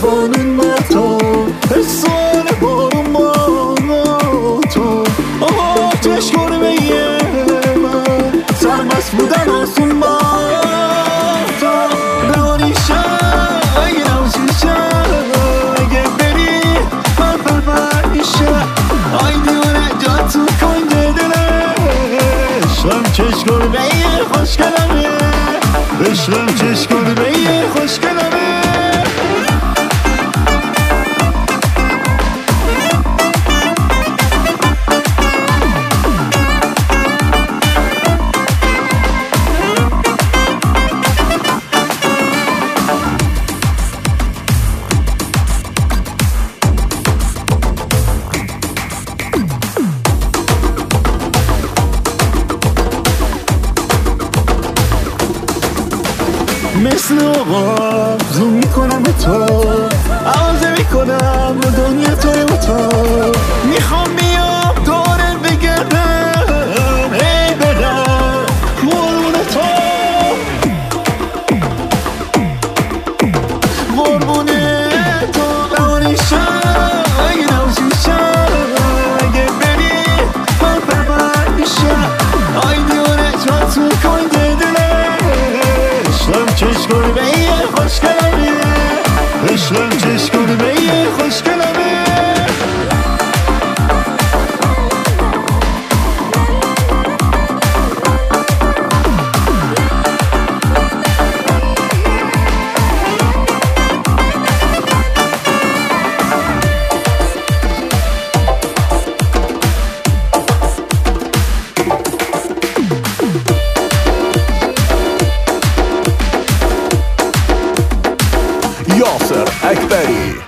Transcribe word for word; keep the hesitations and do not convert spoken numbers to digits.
قانون با تو، حسان بارون با تو. آها چشم یه من سرمست بودن آسون با تو. دانیشه اگه نوزیشه اگه بری من پرپریشه آی دیوانه جا تو کنج دلشم چشم یه خوش کلمه بشلم چشم یه خوش کلمه. مثل آقا زوم میکنم به تو، عوضه میکنم با دنیا توی با تو. میخوام بیام دورت بگردم ای بدم قربون تو، قربون تو. دانیشم اگه نوزیشم اگه بری من پرپر میشم آی دیوانه جا تو کنج دلشم چشم به یه خوش کلمه بشلم چشم به یه خوش کلمه. یاسر اکبری.